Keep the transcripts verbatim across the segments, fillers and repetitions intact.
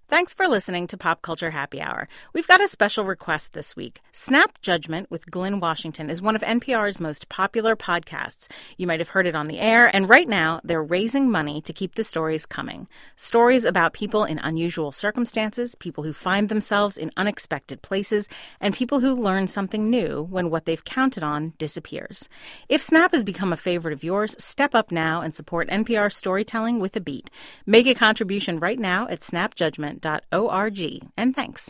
Thanks for listening to Pop Culture Happy Hour. We've got a special request this week. Snap Judgment with Glynn Washington is one of N P R's most popular podcasts. You might have heard it on the air, and right now they're raising money to keep the stories coming. Stories about people in unusual circumstances, people who find themselves in unexpected places, and people who learn something new when what they've counted on disappears. If Snap has become a favorite of yours, step up now and support N P R storytelling with a beat. Make a contribution right now at snap judgment dot org. And thanks.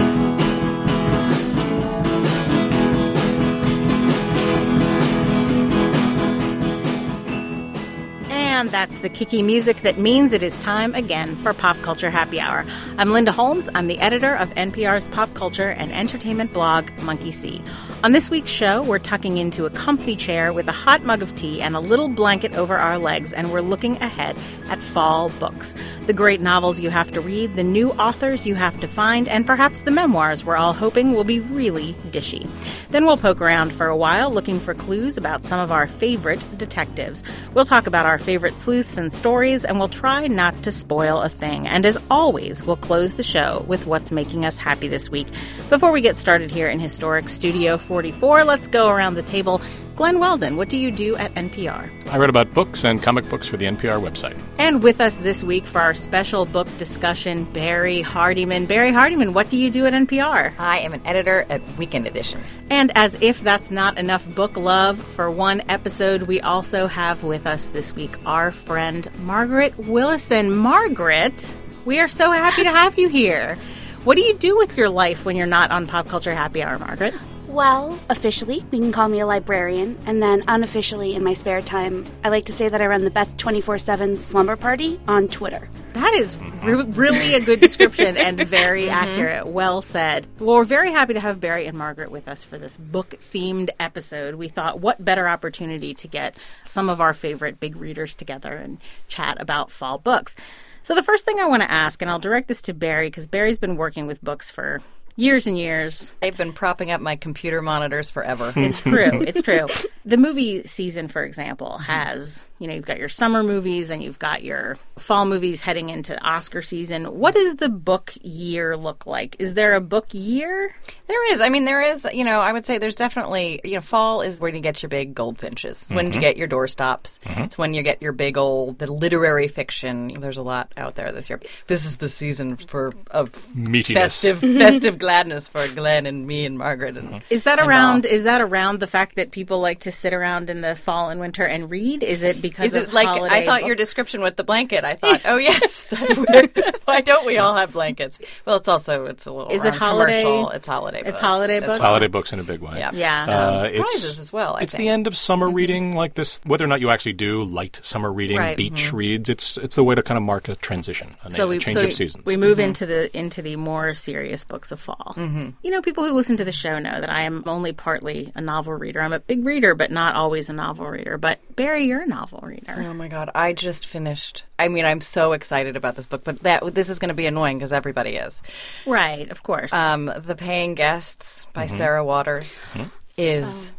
And that's the kicky music that means it is time again for Pop Culture Happy Hour. I'm Linda Holmes. I'm the editor of N P R's pop culture and entertainment blog, Monkey See. On this week's show, we're tucking into a comfy chair with a hot mug of tea and a little blanket over our legs, and we're looking ahead at fall books. The great novels you have to read, the new authors you have to find, and perhaps the memoirs we're all hoping will be really dishy. Then we'll poke around for a while looking for clues about some of our favorite detectives. We'll talk about our favorite sleuths and stories, and we'll try not to spoil a thing. And as always, we'll close the show with what's making us happy this week. Before we get started here in historic Studio forty-four, let's go around the table. Glenn Weldon, what do you do at N P R? I write about books and comic books for the N P R website. And with us this week for our special book discussion, Barry Hardiman. Barry Hardiman, what do you do at N P R? I am an editor at Weekend Edition. And as if that's not enough book love for one episode, we also have with us this week our friend Margaret Willison. Margaret, we are so happy to have you here. What do you do with your life when you're not on Pop Culture Happy Hour, Margaret? Well, officially, we can call me a librarian, and then unofficially, in my spare time, I like to say that I run the best twenty-four seven slumber party on Twitter. That is re- really a good description and very mm-hmm. accurate. Well said. Well, we're very happy to have Barry and Margaret with us for this book-themed episode. We thought, what better opportunity to get some of our favorite big readers together and chat about fall books. So the first thing I want to ask, and I'll direct this to Barry, because Barry's been working with books for years and years. They've been propping up my computer monitors forever. It's true. It's true. The movie season, for example, has, you know, you've got your summer movies and you've got your fall movies heading into Oscar season. What does the book year look like? Is there a book year? There is. I mean, there is, you know, I would say there's definitely, you know, fall is when you get your big goldfinches. Mm-hmm. When you get your doorstops. Mm-hmm. It's when you get your big old, the literary fiction. There's a lot out there this year. This is the season for of meatiness. Festive, festive gladness for Glenn and me and Margaret. And, is that and around? all. Is that around the fact that people like to sit around in the fall and winter and read? Is it because is it of like holiday I thought books? Your description with the blanket? I thought, oh yes, that's weird. Why don't we all have blankets? Well, it's also it's a little is it holiday? Commercial. It's holiday. It's books. holiday it's books. Holiday books in a big way. Yeah, yeah. Uh, um, prizes as well. I it's think. the end of summer mm-hmm. reading, like this. Whether or not you actually do light summer reading, right. beach mm-hmm. reads, it's it's the way to kind of mark a transition, a, so a we, change so of seasons. We move mm-hmm. into the into the more serious books of fall. Mm-hmm. You know, people who listen to the show know that I am only partly a novel reader. I'm a big reader, but not always a novel reader. But Barry, you're a novel reader. Oh my God, I just finished. I mean, I'm so excited about this book, but that this is going to be annoying because everybody is. Right, of course. Um, The Paying Guests by mm-hmm. Sarah Waters mm-hmm. is... Oh.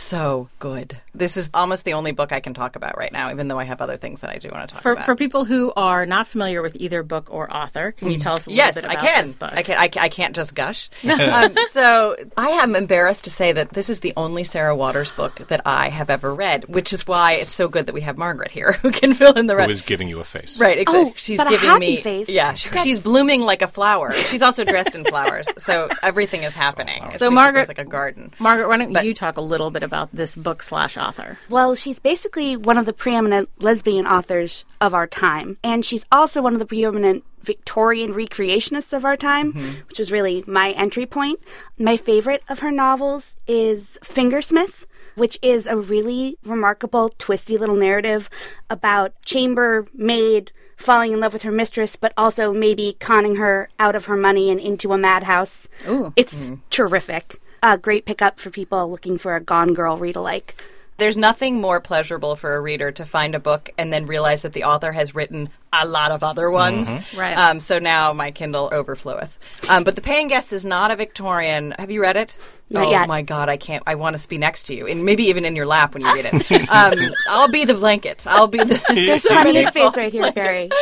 So good. This is almost the only book I can talk about right now, even though I have other things that I do want to talk for, about. For people who are not familiar with either book or author, can you tell us a little yes, bit about I can. this book? I can. I, I can't just gush. um, so I am embarrassed to say that this is the only Sarah Waters book that I have ever read, which is why it's so good that we have Margaret here, who can fill in the rest. Who is giving you a face. Right, exactly. Oh, she's but giving a happy me face. Yeah, she, she's blooming like a flower. She's also dressed in flowers, so everything is happening. It's so Margaret, like a garden. Margaret, why don't but, you talk a little bit about this book slash author? Well, she's basically one of the preeminent lesbian authors of our time, and she's also one of the preeminent Victorian recreationists of our time, mm-hmm. which was really my entry point. My favorite of her novels is Fingersmith, which is a really remarkable, twisty little narrative about chambermaid falling in love with her mistress, but also maybe conning her out of her money and into a madhouse. Ooh. It's mm-hmm. terrific. A great pickup for people looking for a Gone Girl read-alike. There's nothing more pleasurable for a reader to find a book and then realize that the author has written a lot of other ones. Mm-hmm. Right. Um, so now my Kindle overfloweth. Um, but The Paying Guest is not a Victorian. Have you read it? Not oh yet. My God, I can't. I want to be next to you, and maybe even in your lap when you read it. um, I'll be the blanket. I'll be the. There's plenty of space right here, Barry.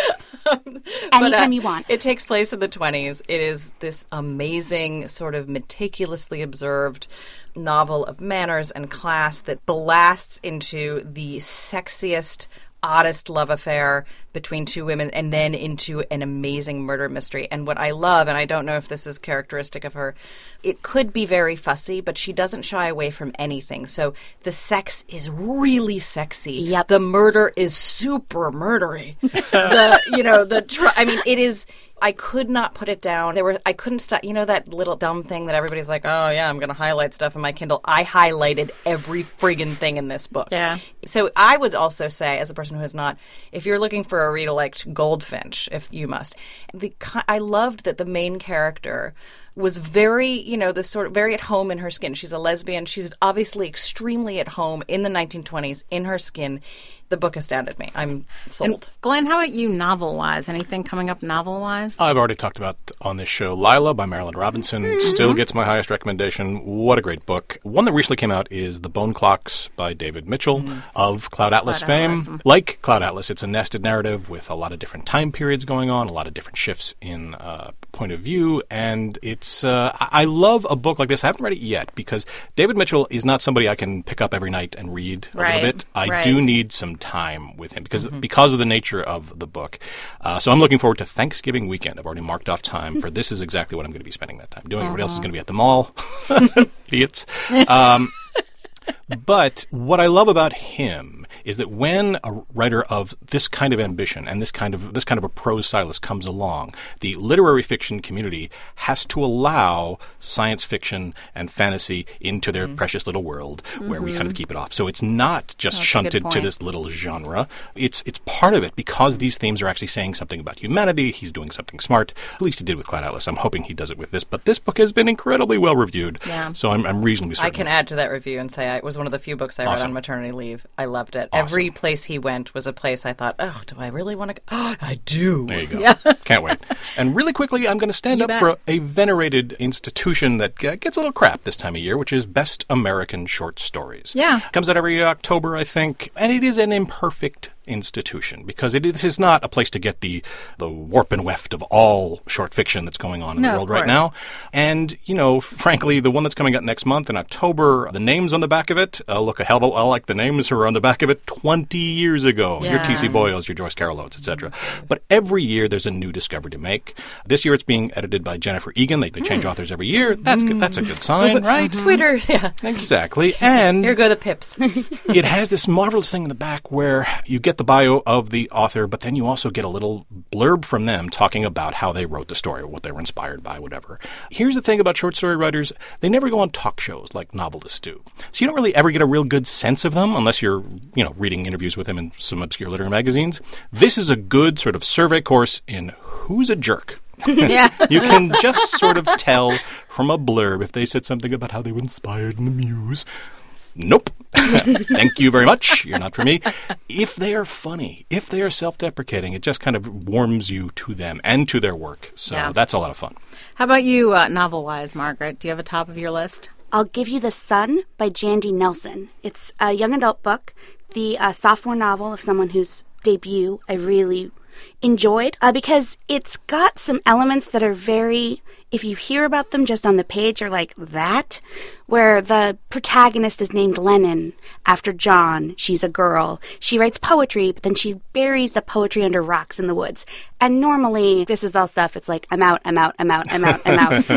Anytime uh, you want. It takes place in the twenties. It is this amazing, sort of meticulously observed novel of manners and class that blasts into the sexiest, oddest love affair between two women and then into an amazing murder mystery. And what I love, and I don't know if this is characteristic of her, it could be very fussy, but she doesn't shy away from anything. So the sex is really sexy. Yep. The murder is super murdery. the, you know, the, tr- I mean, it is... I could not put it down. There were I couldn't stop. You know that little dumb thing that everybody's like, oh, yeah, I'm going to highlight stuff in my Kindle. I highlighted every friggin' thing in this book. Yeah. So I would also say, as a person who has not, if you're looking for a read-alike Goldfinch, if you must, the I loved that the main character was very, you know, the sort of very at home in her skin. She's a lesbian. She's obviously extremely at home in the nineteen twenties in her skin. The book astounded me. I'm sold. And Glenn, how about you novel-wise? Anything coming up novel-wise? I've already talked about on this show Lila by Marilyn Robinson. Mm-hmm. Still gets my highest recommendation. What a great book. One that recently came out is The Bone Clocks by David Mitchell mm-hmm. of Cloud Atlas Cloud fame. Atlas. Like Cloud Atlas, it's a nested narrative with a lot of different time periods going on, a lot of different shifts in uh, point of view, and it's uh, I love a book like this. I haven't read it yet because David Mitchell is not somebody I can pick up every night and read a right. little bit. I right. do need some time with him because mm-hmm. because of the nature of the book. Uh, so I'm looking forward to Thanksgiving weekend. I've already marked off time for this is exactly what I'm going to be spending that time doing. Uh-huh. Everybody else is going to be at the mall. Idiots. Um, but what I love about him is that when a writer of this kind of ambition and this kind of this kind of a prose stylist comes along, the literary fiction community has to allow science fiction and fantasy into their mm-hmm. precious little world mm-hmm. where we kind of keep it off. So it's not just That's shunted to this little genre. It's it's part of it because these themes are actually saying something about humanity. He's doing something smart. At least he did with Cloud Atlas. I'm hoping he does it with this. But this book has been incredibly well reviewed. Yeah. So I'm, I'm reasonably certain. I can add to that review and say I, it was one of the few books I read Awesome. on maternity leave. I loved it. Awesome. Every place he went was a place I thought, oh, do I really want to go? Oh, I do. There you go. Yeah. Can't wait. And really quickly, I'm going to stand You up bet. for a, a venerated institution that uh, gets a little crap this time of year, which is Best American Short Stories. Yeah. Comes out every October, I think, and it is an imperfect institution because it this is not a place to get the the warp and weft of all short fiction that's going on in No, the of world right course. now. And, you know, frankly, the one that's coming out next month in October, the names on the back of it uh, look a hell of a lot like the names who were on the back of it twenty years ago. Your Yeah. T C Boyles, your Joyce Carol Oates, et cetera. But every year there's a new discovery to make. This year it's being edited by Jennifer Egan. They, they change authors every year. That's good. That's a good sign, right? Twitter, yeah. Exactly. And Here go the pips. it has this marvelous thing in the back where you get the bio of the author, but then you also get a little blurb from them talking about how they wrote the story, what they were inspired by, whatever. Here's the thing about short story writers. They never go on talk shows like novelists do. So you don't really ever get a real good sense of them unless you're, you know, reading interviews with them in some obscure literary magazines. This is a good sort of survey course in who's a jerk. Yeah. You can just sort of tell from a blurb if they said something about how they were inspired in the muse. Nope. Thank you very much. You're not for me. If they are funny, if they are self-deprecating, it just kind of warms you to them and to their work. So Yeah. that's a lot of fun. How about you, uh, novel-wise, Margaret? Do you have a top of your list? I'll Give You the Sun by Jandy Nelson. It's a young adult book, the uh, sophomore novel of someone whose debut I really enjoyed uh, because it's got some elements that are very, if you hear about them just on the page, are like that, where the protagonist is named Lennon after John. She's a girl. She writes poetry, but then she buries the poetry under rocks in the woods. And normally, this is all stuff, it's like, I'm out, I'm out, I'm out, I'm out, I'm out.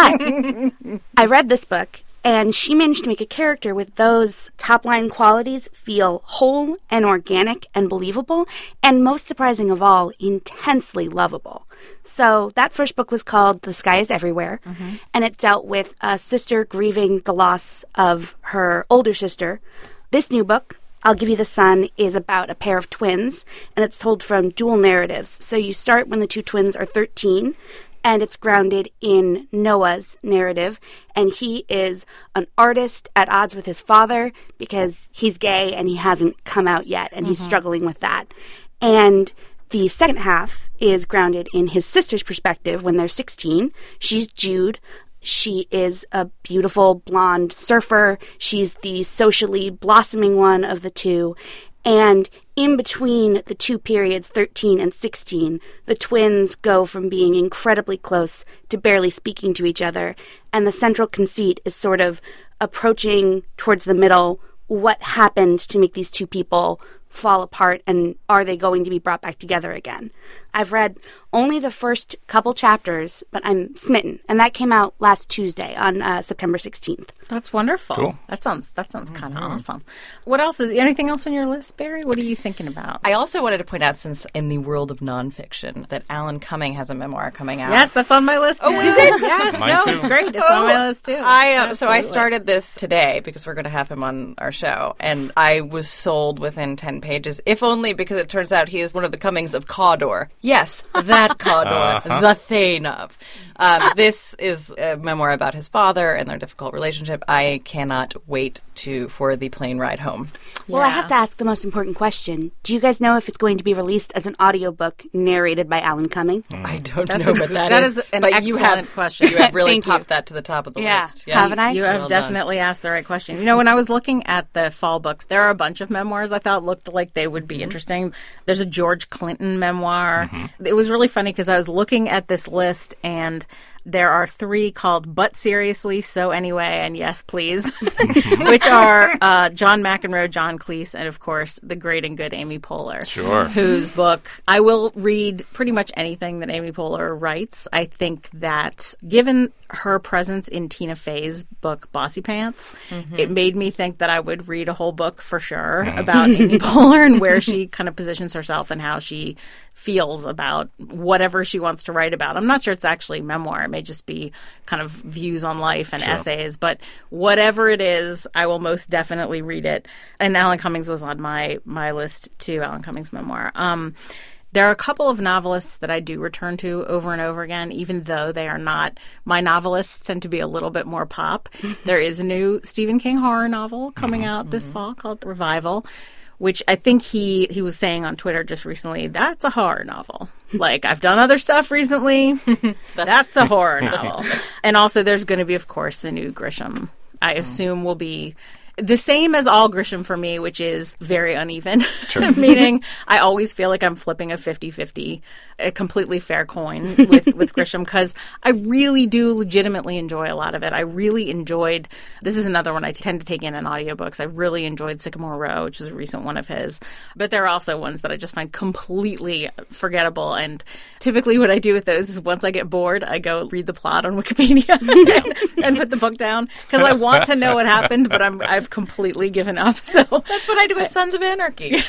But I read this book, and she managed to make a character with those top-line qualities feel whole and organic and believable, and most surprising of all, intensely lovable. So that first book was called The Sky is Everywhere, mm-hmm. and it dealt with a sister grieving the loss of her older sister. This new book, I'll Give You the Sun, is about a pair of twins, and it's told from dual narratives. So you start when the two twins are thirteen, and it's grounded in Noah's narrative, and he is an artist at odds with his father because he's gay and he hasn't come out yet, and mm-hmm. he's struggling with that. And the second half is grounded in his sister's perspective when they're sixteen. She's Jude. She is a beautiful blonde surfer. She's the socially blossoming one of the two. And in between the two periods, thirteen and sixteen, the twins go from being incredibly close to barely speaking to each other. And the central conceit is sort of approaching towards the middle what happened to make these two people fall apart, and are they going to be brought back together again? I've read only the first couple chapters, but I'm smitten. And that came out last Tuesday on uh, September sixteenth. That's wonderful. Cool. That sounds that sounds kind of awesome. What else is anything else on your list, Barry? What are you thinking about? I also wanted to point out, since in the world of nonfiction, that Alan Cumming has a memoir coming out. Yes, that's on my list. Oh, is it? Yes, Mine no, too. it's great. It's on my list too. I uh, so I Absolutely. started this today because we're going to have him on our show, and I was sold within ten pages, if only because it turns out he is one of the Cummings of Cawdor. Yes, that Cawdor, Uh-huh. the Thane of. Um, this is a memoir about his father and their difficult relationship. I cannot wait to for the plane ride home. Well, I Yeah. have to ask the most important question. Do you guys know if it's going to be released as an audiobook narrated by Alan Cumming? I don't That's know, a- but that, that is, is an but you excellent have, question. You have really Thank you. popped that to the top of the Yeah. list. Haven't I? You have Well done. definitely asked the right question. You know, when I was looking at the fall books, there are a bunch of memoirs I thought looked like they would be interesting. There's a George Clinton memoir. It was really funny because I was looking at this list, and there are three called But Seriously, So Anyway, and Yes, Please, which are uh, John McEnroe, John Cleese, and of course, the great and good Amy Poehler. Sure. Whose book, I will read pretty much anything that Amy Poehler writes. I think that given her presence in Tina Fey's book, Bossy Pants, it made me think that I would read a whole book for sure about Amy Poehler and where she kind of positions herself and how she feels about whatever she wants to write about. I'm not sure it's actually memoir. It may just be kind of views on life and essays, but whatever it is, I will most definitely read it. And Alan Cummings was on my my list too, Alan Cummings' memoir. Um, there are a couple of novelists that I do return to over and over again, even though they are not, my novelists tend to be a little bit more pop. There is a new Stephen King horror novel coming out this fall called Revival, which I think he, he was saying on Twitter just recently, that's a horror novel. Like, I've done other stuff recently. That's a horror novel. And also there's going to be, of course, the new Grisham, I assume will be the same as all Grisham for me, which is very uneven. Sure. Meaning I always feel like I'm flipping a fifty-fifty, a completely fair coin with, with Grisham, because I really do legitimately enjoy a lot of it. I really enjoyed, this is another one I tend to take in in audiobooks. I really enjoyed Sycamore Row, which is a recent one of his. But there are also ones that I just find completely forgettable. And typically what I do with those is once I get bored, I go read the plot on Wikipedia and, and put the book down, because I want to know what happened, but I'm, I've completely given up. So That's what I do with Sons of Anarchy.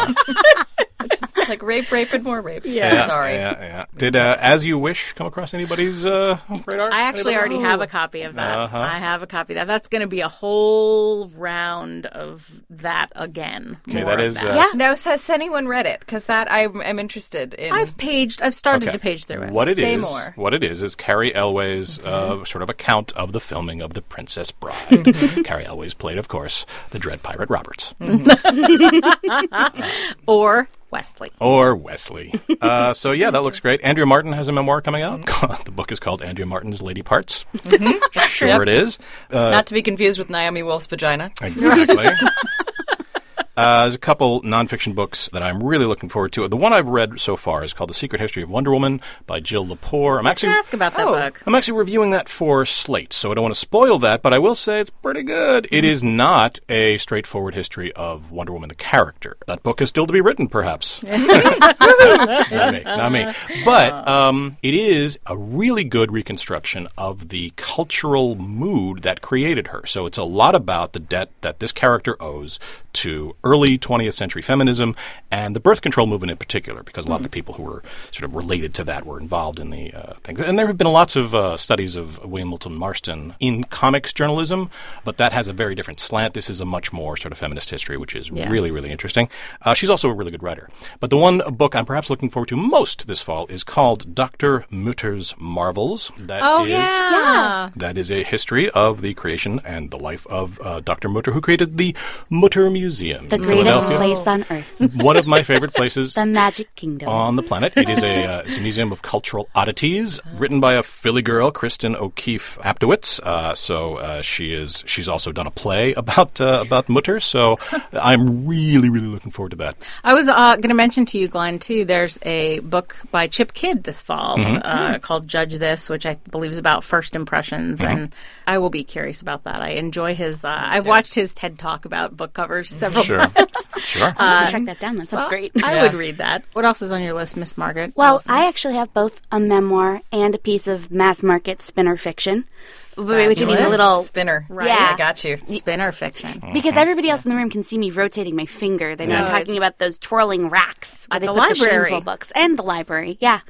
Just like rape, rape, and more rape. Yeah. Sorry. Yeah, yeah. Did uh, As You Wish come across anybody's uh, radar? I actually Anybody? already have a copy of that. Uh-huh. I have a copy of that. That's going to be a whole round of that again. Okay, More that of is, uh, that. Yeah. Now, has anyone read it? Because that I am interested in. I've paged. I've started Okay. to page through it. What it Say is, more. what it is, is Carrie Elway's uh, sort of account of the filming of The Princess Bride. Carrie Elway's played, of course, the Dread Pirate Roberts. Or Wesley. Or Wesley. Uh, so, yeah, that looks great. Andrea Martin has a memoir coming out. The book is called Andrea Martin's Lady Parts. Sure Yep. it is. Uh, Not to be confused with Naomi Wolf's vagina. Exactly. Uh, there's a couple nonfiction books that I'm really looking forward to. The one I've read so far is called The Secret History of Wonder Woman by Jill Lepore. I'm I was actually going to ask about that Oh. book. I'm actually reviewing that for Slate, so I don't want to spoil that, but I will say it's pretty good. It is not a straightforward history of Wonder Woman, the character. That book is still to be written, perhaps. not me, not me. But um, it is a really good reconstruction of the cultural mood that created her. So it's a lot about the debt that this character owes to early twentieth century feminism and the birth control movement in particular, because a lot of the people who were sort of related to that were involved in the uh, things. And there have been lots of uh, studies of William Moulton Marston in comics journalism, but that has a very different slant. This is a much more sort of feminist history, which is Yeah. really, really interesting. Uh, she's also a really good writer. But the one book I'm perhaps looking forward to most this fall is called Doctor Mutter's Marvels. That Oh, is- yeah. That is a history of the creation and the life of uh, Doctor Mutter, who created the Mutter Museum. The in greatest Philadelphia. place on earth. One of my favorite places The Magic Kingdom. on the planet. It is a, uh, it's a museum of cultural oddities, written by a Philly girl, Kristen O'Keefe Aptowitz. Uh, so uh, she is she's also done a play about uh, about Mutter. So I'm really really looking forward to that. I was uh, going to mention to you, Glenn, too, there's a book by Chip Kidd this fall Mm-hmm. uh, called Judge This, which I believe is about first impressions, Mm-hmm. and I will be curious about that. I enjoy his, uh, I've watched his TED Talk about book covers several Sure. times. Sure. I'm gonna track that down. That sounds So great. I Yeah. would read that. What else is on your list, Miss Margaret? Well, Wilson? I actually have both a memoir and a piece of mass market spinner fiction, which I mean a Fabulous. little Spinner. Right. Yeah. I got you. Spinner fiction. because everybody else in the room can see me rotating my finger. They know Yeah. I'm talking It's- about those twirling racks where At they the put the library. shameful books and the library. Yeah.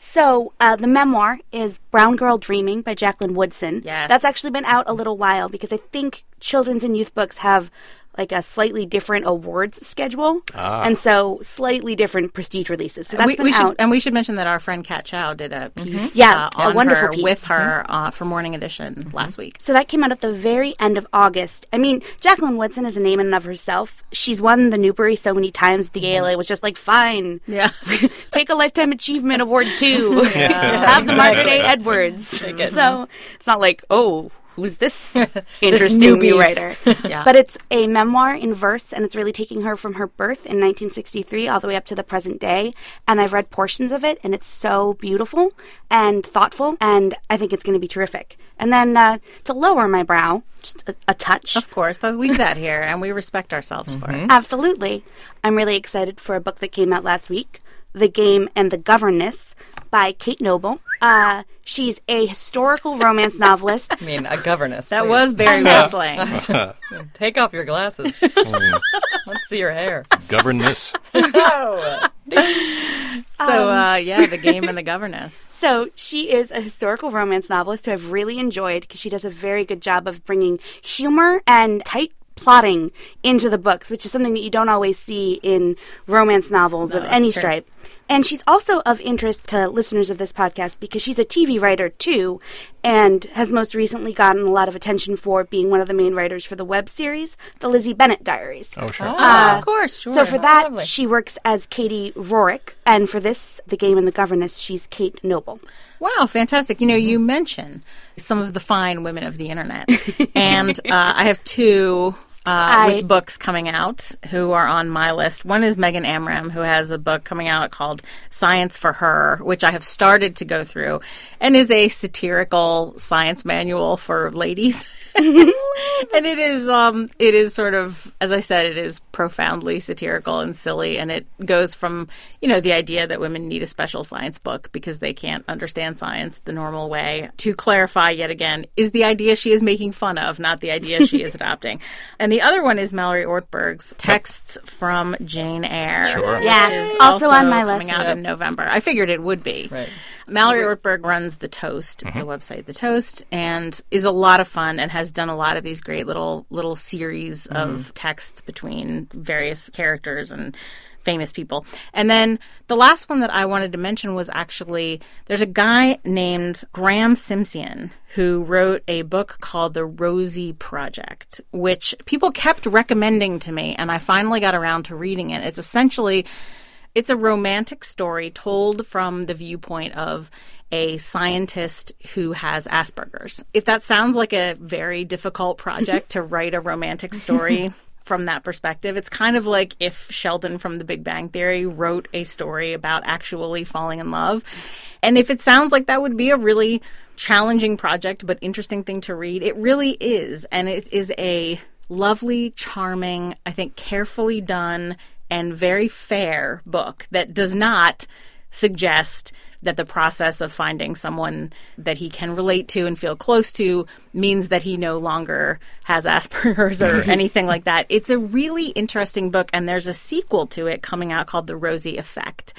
So uh, the memoir is Brown Girl Dreaming by Jacqueline Woodson. Yes. That's actually been out a little while because I think children's and youth books have like a slightly different awards schedule, and so slightly different prestige releases. So that's we, been we should, out. and we should mention that our friend Kat Chow did a piece Yeah, uh, a on wonderful her piece. with her uh, for Morning Edition last week. So that came out at the very end of August. I mean, Jacqueline Woodson is a name in and of herself. She's won the Newbery so many times. The A L A was just like, fine, Yeah. take a Lifetime Achievement Award too. Have the Margaret A. Edwards. So it's not like, oh, who's this interesting newbie. new writer? Yeah. But it's a memoir in verse, and it's really taking her from her birth in nineteen sixty-three all the way up to the present day. And I've read portions of it, and it's so beautiful and thoughtful, and I think it's going to be terrific. And then uh, to lower my brow, just a, a touch. Of course, that- we do that here, and we respect ourselves for it. Absolutely. I'm really excited for a book that came out last week, The Game and the Governess by Kate Noble. Uh, she's a historical romance novelist. I mean, a governess. That please. was Barry Whistling. Take off your glasses. Let's see your hair. Govern this. Oh. So, uh, yeah, The Game and the Governess. So she is a historical romance novelist who I've really enjoyed because she does a very good job of bringing humor and tight plotting into the books, which is something that you don't always see in romance novels of any true. stripe. And she's also of interest to listeners of this podcast because she's a T V writer too, and has most recently gotten a lot of attention for being one of the main writers for the web series, The Lizzie Bennet Diaries. Oh, sure. Oh, of course, sure. So for that, lovely. she works as Katie Rorick, and for this, The Game and the Governess, she's Kate Noble. Wow, fantastic. You know, you mention some of the fine women of the internet. And uh, I have two uh, I- with books coming out who are on my list. One is Megan Amram, who has a book coming out called Science for Her, which I have started to go through, and is a satirical science manual for ladies. And it is, um, it is sort of, as I said, it is profoundly satirical and silly, and it goes from, you know, the idea that women need a special science book because they can't understand science the normal way, to clarify yet again, is the idea she is making fun of, not the idea she is adopting. And the other one is Mallory Ortberg's Texts from Jane Eyre. Sure. which Yeah, is also on my coming list. out in November. I figured it would be. Right. Mallory Ortberg runs The Toast, the website The Toast, and is a lot of fun and has done a lot of these great little little series of texts between various characters and famous people. And then the last one that I wanted to mention was actually, there's a guy named Graham Simpson who wrote a book called The Rosie Project, which people kept recommending to me, and I finally got around to reading it. It's essentially... It's a romantic story told from the viewpoint of a scientist who has Asperger's. If that sounds like a very difficult project to write a romantic story from that perspective, it's kind of like if Sheldon from The Big Bang Theory wrote a story about actually falling in love. And if it sounds like that would be a really challenging project but interesting thing to read, it really is. And it is a lovely, charming, I think carefully done and very fair book that does not suggest that the process of finding someone that he can relate to and feel close to means that he no longer has Asperger's or anything like that. It's a really interesting book, and there's a sequel to it coming out called The Rosie Effect.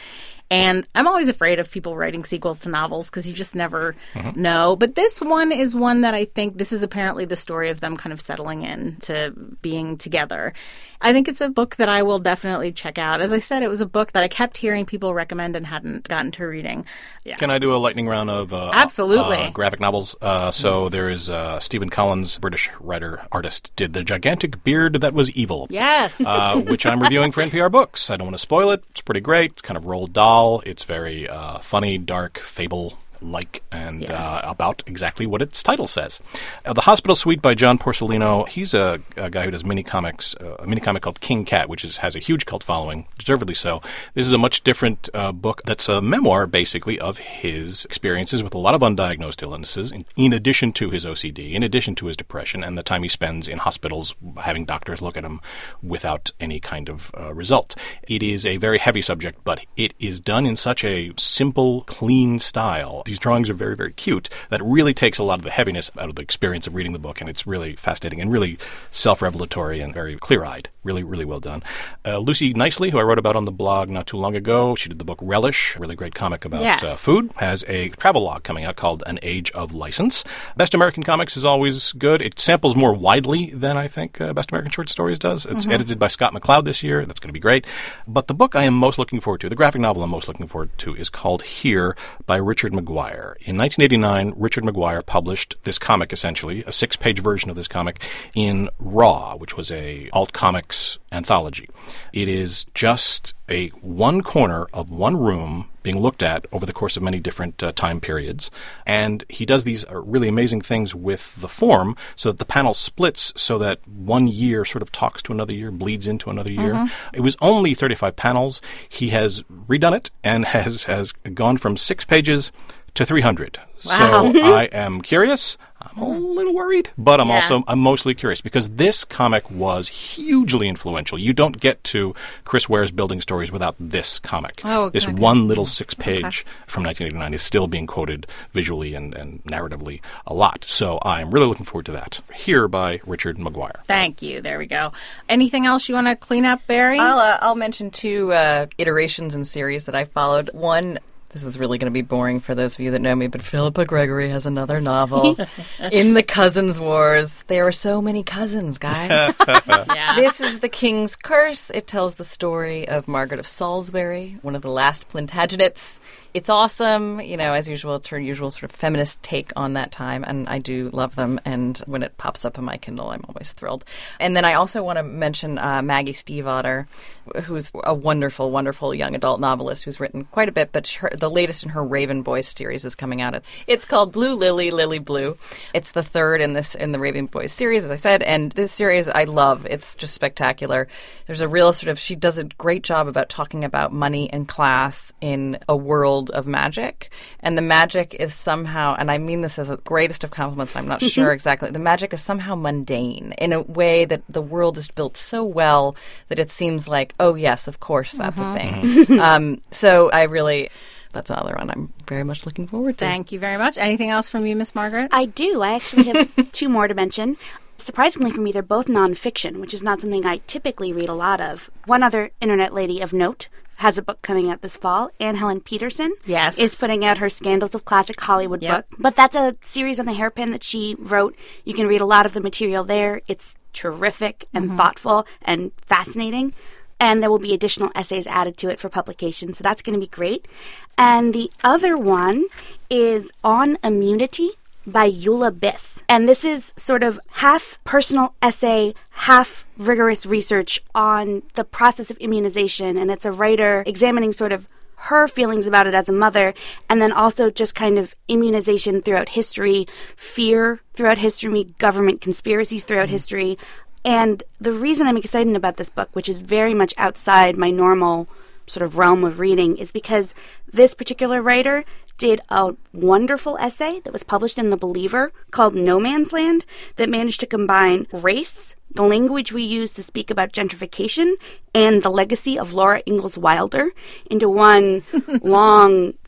And I'm always afraid of people writing sequels to novels because you just never mm-hmm. know. But this one is one that I think this is apparently the story of them kind of settling in to being together. I think it's a book that I will definitely check out. As I said, it was a book that I kept hearing people recommend and hadn't gotten to reading. Yeah. Can I do a lightning round of uh, Absolutely. Uh, graphic novels? Uh, so yes. there is uh, Stephen Collins, British writer, artist, did The Gigantic Beard That Was Evil. Yes. uh, which I'm reviewing for N P R Books. I don't want to spoil it. It's pretty great. It's kind of Roald Dahl. It's very uh, funny, dark, fable like and yes. uh, about exactly what its title says. Uh, the Hospital Suite by John Porcellino. He's a, a guy who does mini comics, uh, a mini comic called King Cat, which is, has a huge cult following, deservedly so. This is a much different uh, book that's a memoir, basically, of his experiences with a lot of undiagnosed illnesses, in, in addition to his O C D, in addition to his depression, and the time he spends in hospitals having doctors look at him without any kind of uh, result. It is a very heavy subject, but it is done in such a simple, clean style. These drawings are very, very cute. That really takes a lot of the heaviness out of the experience of reading the book, and it's really fascinating and really self-revelatory and very clear-eyed. Really, really well done. Uh, Lucy Nicely, who I wrote about on the blog not too long ago, she did the book Relish, a really great comic about yes. uh, food, has a travelogue coming out called An Age of License. Best American Comics is always good. It samples more widely than I think uh, Best American Short Stories does. It's mm-hmm. edited by Scott McCloud this year. That's going to be great. But the book I am most looking forward to, the graphic novel I'm most looking forward to, is called Here by Richard McGuire. In nineteen eighty-nine, Richard McGuire published this comic, essentially, a six-page version of this comic in Raw, which was a alt comics anthology. It is just a one corner of one room being looked at over the course of many different uh, time periods. And he does these uh, really amazing things with the form so that the panel splits so that one year sort of talks to another year, bleeds into another year. Mm-hmm. It was only thirty-five panels. He has redone it and has, has gone from six pages to three hundred. Wow. So I am curious. I'm a little worried, but I'm yeah. also I'm mostly curious because this comic was hugely influential. You don't get to Chris Ware's Building Stories without this comic. Oh, this okay. one little six-page okay. from nineteen eighty-nine is still being quoted visually and, and narratively a lot. So I'm really looking forward to that. Here by Richard McGuire. Thank you. There we go. Anything else you want to clean up, Barry? I'll, uh, I'll mention two uh, iterations and series that I followed. One, this is really going to be boring for those of you that know me, but Philippa Gregory has another novel, In the Cousins Wars. There are so many cousins, guys. yeah. This is The King's Curse. It tells the story of Margaret of Salisbury, one of the last Plantagenets. It's awesome. You know, as usual, it's her usual sort of feminist take on that time, and I do love them. And when it pops up on my Kindle, I'm always thrilled. And then I also want to mention uh, Maggie Stiefvater, who's a wonderful, wonderful young adult novelist who's written quite a bit, but her, the latest in her Raven Boys series is coming out. It's called Blue Lily, Lily Blue. It's the third in this in the Raven Boys series, as I said, and this series I love. It's just spectacular. There's a real sort of, she does a great job about talking about money and class in a world of magic, and the magic is somehow, and I mean this as the greatest of compliments, I'm not sure exactly, the magic is somehow mundane in a way that the world is built so well that it seems like, oh yes, of course, that's mm-hmm. a thing. um, so I really, that's another one I'm very much looking forward to. Thank you very much. Anything else from you, Miss Margaret? I do. I actually have two more to mention. Surprisingly for me, they're both nonfiction, which is not something I typically read a lot of. One other internet lady of note has a book coming out this fall. Anne Helen Peterson yes. is putting out her Scandals of Classic Hollywood yep. book. But that's a series on the hairpin that she wrote. You can read a lot of the material there. It's terrific and mm-hmm. thoughtful and fascinating. And there will be additional essays added to it for publication. So that's going to be great. And the other one is On Immunity by Eula Biss. And this is sort of half personal essay, half rigorous research on the process of immunization. And it's a writer examining sort of her feelings about it as a mother, and then also just kind of immunization throughout history, fear throughout history, government conspiracies throughout mm-hmm. history. And the reason I'm excited about this book, which is very much outside my normal sort of realm of reading, is because this particular writer did a wonderful essay that was published in The Believer called No Man's Land that managed to combine race, the language we use to speak about gentrification, and the legacy of Laura Ingalls Wilder into one long,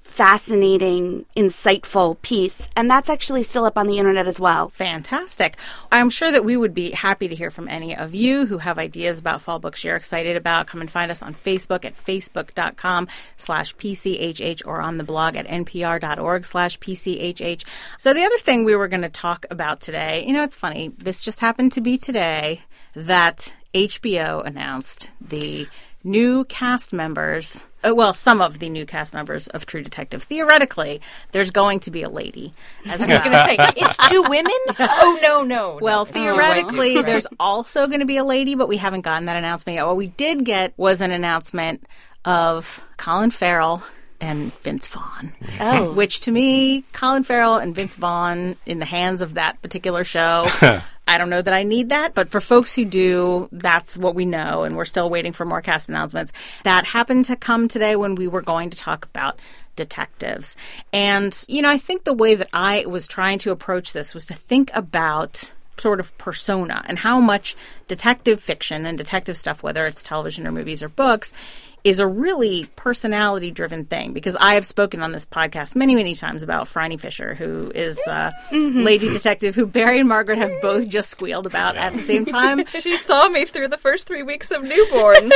fascinating, insightful piece. And that's actually still up on the internet as well. Fantastic. I'm sure that we would be happy to hear from any of you who have ideas about fall books you're excited about. Come and find us on Facebook at facebook.com slash PCHH or on the blog at npr.org slash PCHH. So the other thing we were going to talk about today, you know, it's funny. This just happened to be today that H B O announced the new cast members, uh, well, some of the new cast members of True Detective. Theoretically, there's going to be a lady. As I was going to say, it's two women? Oh, no, no. Well, no, theoretically, right. there's also going to be a lady, but we haven't gotten that announcement yet. What we did get was an announcement of Colin Farrell and Vince Vaughn. Oh. Which, to me, Colin Farrell and Vince Vaughn in the hands of that particular show... I don't know that I need that, but for folks who do, that's what we know, and we're still waiting for more cast announcements. That happened to come today when we were going to talk about detectives. And, you know, I think the way that I was trying to approach this was to think about sort of persona and how much detective fiction and detective stuff, whether it's television or movies or books, is a really personality-driven thing. Because I have spoken on this podcast many, many times about Phryne Fisher, who is a mm-hmm. lady detective who Barry and Margaret have both just squealed about at the same time. She saw me through the first three weeks of newborn.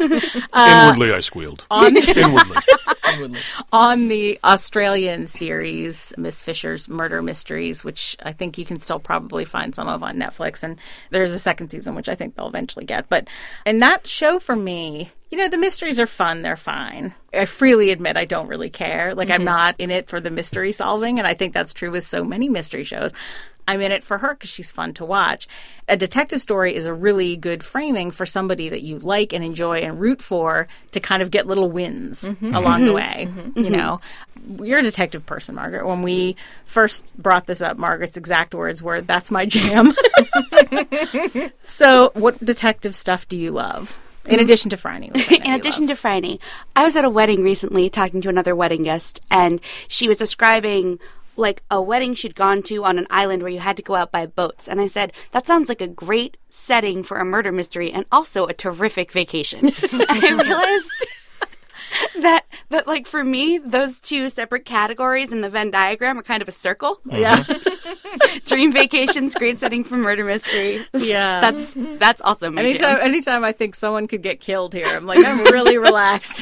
uh, Inwardly, I squealed. On Inwardly. Inwardly. On the Australian series, Miss Fisher's Murder Mysteries, which I think you can still probably find some of on Netflix. And there's a second season, which I think they'll eventually get. But in that show, for me... You know, the mysteries are fun. They're fine. I freely admit I don't really care. Like, mm-hmm. I'm not in it for the mystery solving, and I think that's true with so many mystery shows. I'm in it for her because she's fun to watch. A detective story is a really good framing for somebody that you like and enjoy and root for to kind of get little wins mm-hmm. along the way. Mm-hmm. You know, you're a detective person, Margaret. When we first brought this up, Margaret's exact words were, "That's my jam." So what detective stuff do you love? In addition to Phryne. In addition to Phryne. I was at a wedding recently talking to another wedding guest, and she was describing like a wedding she'd gone to on an island where you had to go out by boats. And I said, that sounds like a great setting for a murder mystery and also a terrific vacation. And I realized... That, that, like, for me, those two separate categories in the Venn diagram are kind of a circle. Mm-hmm. Yeah. Dream vacations, great setting for murder mystery. Yeah. That's that's also my anytime, jam. anytime I think someone could get killed here, I'm like, I'm really relaxed.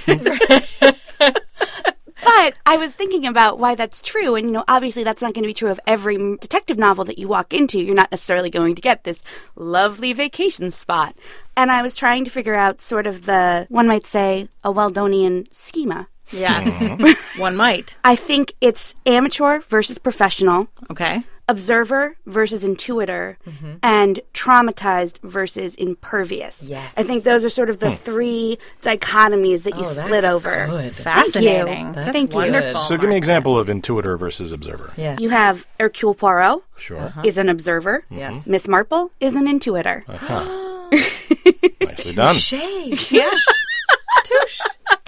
But I was thinking about why that's true. And, you know, obviously that's not going to be true of every detective novel that you walk into. You're not necessarily going to get this lovely vacation spot. And I was trying to figure out sort of the, one might say, a Weldonian schema. Yes, one might. I think it's amateur versus professional. Okay. Observer versus intuitor, mm-hmm. and traumatized versus impervious. Yes. I think those are sort of the hmm. three dichotomies that you oh, split that's over. Good. Fascinating. Thank you. That's Thank you. wonderful. So give me an example of intuitor versus observer. Yeah. You have Hercule Poirot Sure. Uh-huh. is an observer. Yes. Miss Marple is an intuitor. Uh-huh. Nicely done. Shade. Touche. Touche.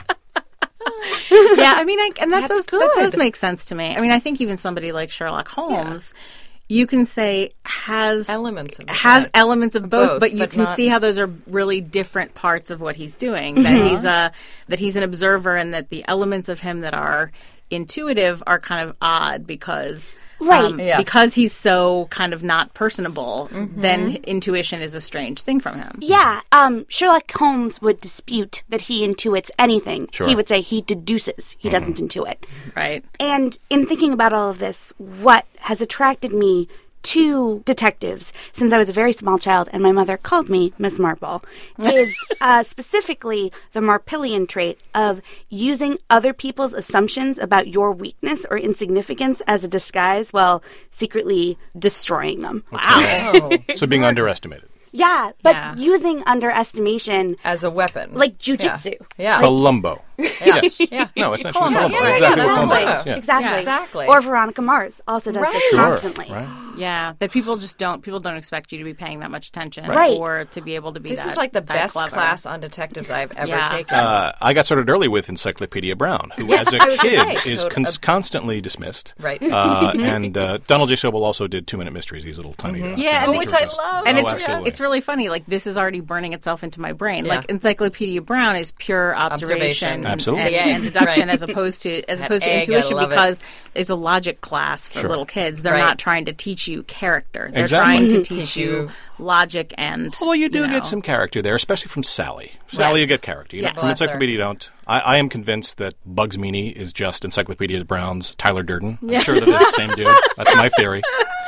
Yeah, I mean, I, and that That's does that does good. make sense to me. I mean, I think even somebody like Sherlock Holmes, yeah. you can say has elements of has that. elements of both, both but you but can not... see how those are really different parts of what he's doing. That Mm-hmm. he's a that he's an observer, and that the elements of him that are intuitive are kind of odd because Right. um, Yes. because he's so kind of not personable. Mm-hmm. Then intuition is a strange thing from him. Yeah, um, Sherlock Holmes would dispute that he intuits anything. Sure. He would say he deduces. He doesn't intuit. Right. And in thinking about all of this, what has attracted me to detectives since I was a very small child and my mother called me Miss Marple is uh, specifically the Marpillian trait of using other people's assumptions about your weakness or insignificance as a disguise while secretly destroying them. Wow. Oh. So being underestimated. Yeah, but Yeah. using underestimation As a weapon. like jujitsu. Yeah. Columbo. Yeah. Yes. Yeah. No, essentially Columbo. Columbo. Yeah, yeah, exactly yeah, what Columbo exactly. does. Yeah. Exactly. Yeah. Exactly. Or Veronica Mars also does Right. this Sure. constantly. Right. Yeah, that people just don't people don't expect you to be paying that much attention, Right. or to be able to be. This that, is like the that best clever. class on detectives I've ever Yeah. taken. Uh, I got started early with Encyclopedia Brown, who as a I was gonna kid say, is total- cons- constantly dismissed. Right. Uh, and uh, Donald J. Sobel also did Two Minute Mysteries, these little tiny. Uh, Yeah, tiny which I mysteries. love. And Oh, it's absolutely. it's it's really funny. Like, this is already burning itself into my brain. Yeah. Like, Encyclopedia Brown is pure observation, Observation. Absolutely. and, and deduction Right. as opposed to as That opposed to egg, I intuition, love it. because it's a logic class for Sure. little kids. They're Right. not trying to teach you character. They're Exactly. trying to Teach teach you- you logic and. Well, you do know. get some character there, especially from Sally. Sally, Yes. you get character. You know, Yes. from Bless her. Encyclopedia, you don't. I, I am convinced that Bugs Meany is just Encyclopedia Brown's Tyler Durden. I'm sure that it's the same dude. That's my theory.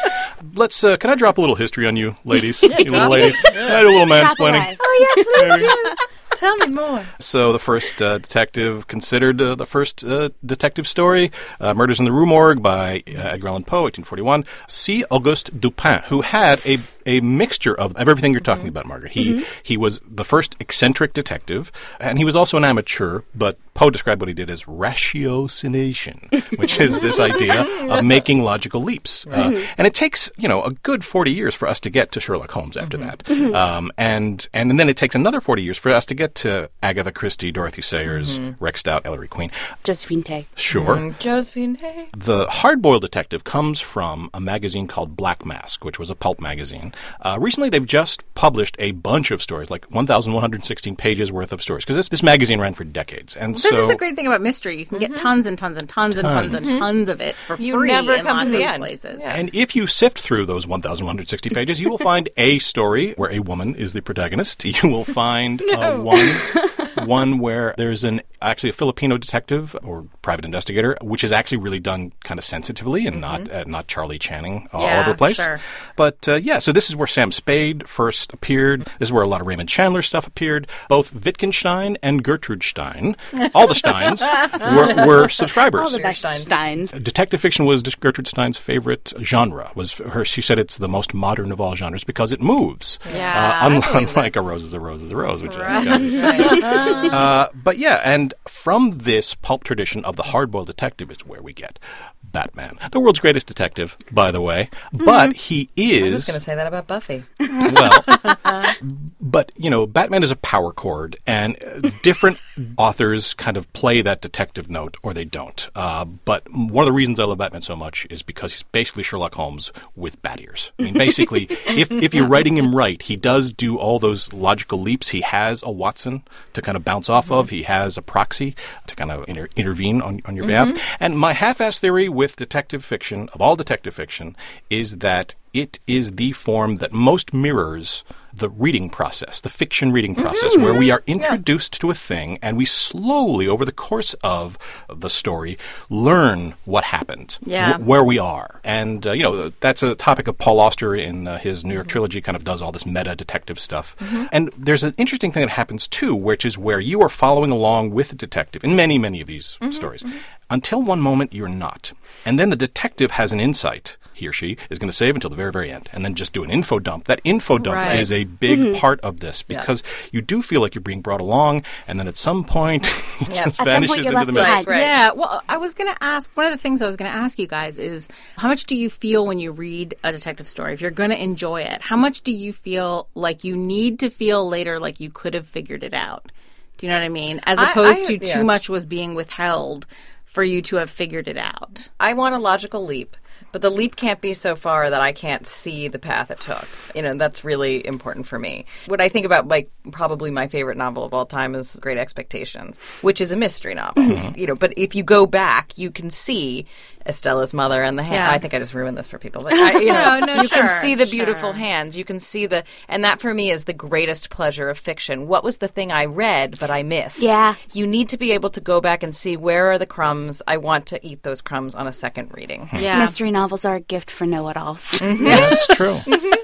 Let's. Uh, can I drop a little history on you, ladies? you little ladies. Can I do a little Drop mansplaining? away. Oh, yeah, please do. Tell me more. So the first uh, detective considered uh, the first uh, detective story, uh, Murders in the Rue Morgue by uh, Edgar Allan Poe, eighteen forty-one. C. Auguste Dupin, who had a a mixture of, of everything you're talking about, Margaret. He Mm-hmm. he was the first eccentric detective, and he was also an amateur, but Poe described what he did as ratiocination, which is this idea of making logical leaps. Uh, and it takes, you know, a good forty years for us to get to Sherlock Holmes after that. Um, and, and then it takes another forty years for us to get to Agatha Christie, Dorothy Sayers, Rex Stout, Ellery Queen. Josephine Tay. Sure. Josephine, hey. The hard-boiled detective comes from a magazine called Black Mask, which was a pulp magazine. Uh, recently, they've just published a bunch of stories, like one thousand one hundred sixteen pages worth of stories, because this, this magazine ran for decades. And This so is the great thing about mystery. You can get tons and tons and tons and tons and tons of it for You free never in come to lots the of end. places. Yeah. And if you sift through those one thousand one hundred sixty pages, you will find a story where a woman is the protagonist. You will find uh, one one where there's an actually a Filipino detective or private investigator, which is actually really done kind of sensitively and not uh, not Charlie Channing all Yeah, over the place. sure. But uh, yeah, so this is where Sam Spade first appeared. This is where a lot of Raymond Chandler stuff appeared. Both Wittgenstein and Gertrude Stein, all the Steins, were, were subscribers. All the best Steins. Steins. Detective fiction was Gertrude Stein's favorite genre. Was her? She said it's the most modern of all genres because it moves. Yeah, uh, I un- believe unlike a rose is a rose is a rose, which Right. is uh, but yeah, and from this pulp tradition of the hard-boiled detective is where we get Batman, the world's greatest detective, by the way. But he I was is going to say that about Buffy. well, but, you know, Batman is a power chord, and uh, different authors kind of play that detective note, or they don't. Uh, but one of the reasons I love Batman so much is because he's basically Sherlock Holmes with bat ears. I mean, basically, if, if you're writing him right, he does do all those logical leaps. He has a Watson to kind of bounce off of. He has a proxy to kind of inter- intervene on, on your behalf. And my half-ass theory with detective fiction, of all detective fiction, is that it is the form that most mirrors the reading process, the fiction reading process, where we are introduced to a thing and we slowly, over the course of the story, learn what happened, Yeah. wh- where we are. And, uh, you know, that's a topic of Paul Auster in uh, his New York trilogy, kind of does all this meta detective stuff. And there's an interesting thing that happens, too, which is where you are following along with the detective in many, many of these stories. Until one moment, you're not. And then the detective has an insight. He or she is going to save until the very, very end and then just do an info dump. That info dump Right. is a big part of this because you do feel like you're being brought along, and then at some point, it Yeah. just At some vanishes point you're into the left mist. behind. Right. Yeah, well, I was going to ask, one of the things I was going to ask you guys is how much do you feel when you read a detective story? If you're going to enjoy it, how much do you feel like you need to feel later like you could have figured it out? Do you know what I mean? As I- opposed I- to yeah. too much was being withheld for you to have figured it out. I want a logical leap, but the leap can't be so far that I can't see the path it took. You know, that's really important for me. What I think about, like, probably my favorite novel of all time is Great Expectations, which is a mystery novel. You know, but if you go back, you can see Estella's mother and the hand. Yeah. I think I just ruined this for people, but I, you know, No, no, you sure, can see the beautiful sure. hands. You can see the, and that for me is the greatest pleasure of fiction. What was the thing I read but I missed? Yeah. You need to be able to go back and see where are the crumbs. I want to eat those crumbs on a second reading. Yeah. Mystery novels are a gift for know-it-alls. That's true.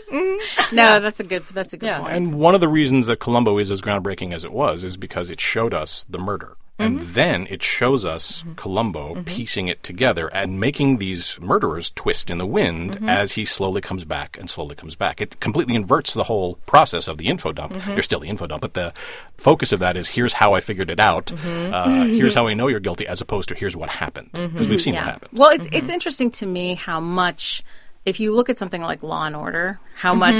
No, that's a good that's a good Yeah. point. And one of the reasons that Columbo is as groundbreaking as it was is because it showed us the murder. And then it shows us Columbo piecing it together and making these murderers twist in the wind as he slowly comes back and slowly comes back. It completely inverts the whole process of the info dump. There's still the info dump, but the focus of that is here's how I figured it out. Uh, here's how I know you're guilty, as opposed to here's what happened. Because we've seen what happened. Well, it's it's interesting to me how much, if you look at something like Law and Order, how much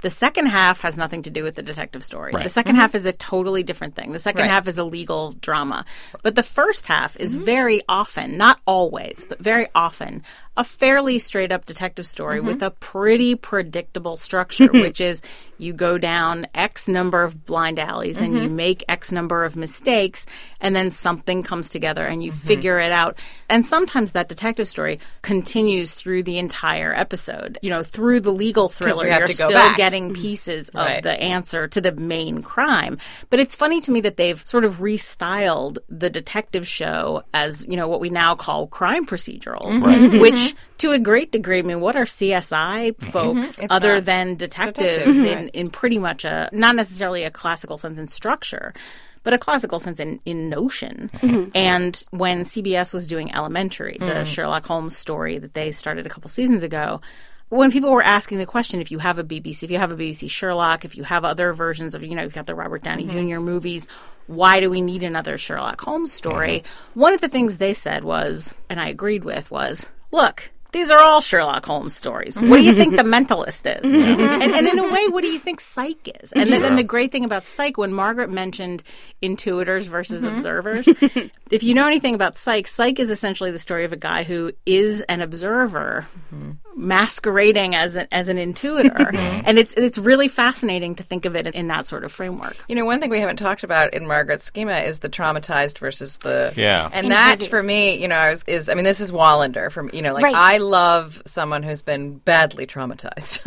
The second half has nothing to do with the detective story. Right. The second mm-hmm. half is a totally different thing. The second right. half is a legal drama. But the first half is mm-hmm. very often, not always, but very often, a fairly straight-up detective story mm-hmm. with a pretty predictable structure, which is you go down X number of blind alleys mm-hmm. and you make X number of mistakes, and then something comes together and you mm-hmm. figure it out. And sometimes that detective story continues through the entire episode. You know, through the legal thriller, you have you're to go still back. getting pieces of right. the answer to the main crime. But it's funny to me that they've sort of restyled the detective show as, you know, what we now call crime procedurals, right. which to a great degree, I mean, what are C S I folks mm-hmm. other than detectives, detectives in, right. in pretty much a, not necessarily a classical sense in structure, but a classical sense in, in notion. Mm-hmm. And when C B S was doing Elementary, the mm. Sherlock Holmes story that they started a couple seasons ago, when people were asking the question, if you have a B B C, if you have a B B C Sherlock, if you have other versions of, you know, you've got the Robert Downey mm-hmm. Junior movies, why do we need another Sherlock Holmes story? Mm-hmm. One of the things they said was, and I agreed with, was, look, these are all Sherlock Holmes stories. What do you think The Mentalist is? and, and in a way, what do you think Psych is? And then, sure. then the great thing about Psych, when Margaret mentioned intuitors versus mm-hmm. observers, if you know anything about Psych, Psych is essentially the story of a guy who is an observer mm-hmm. masquerading as an, as an intuitor. Mm-hmm. And it's it's really fascinating to think of it in that sort of framework. You know, one thing we haven't talked about in Margaret's schema is the traumatized versus the... Yeah. And that, for me, you know, is, is I mean, this is Wallander. For, you know, like, right. I love someone who's been badly traumatized.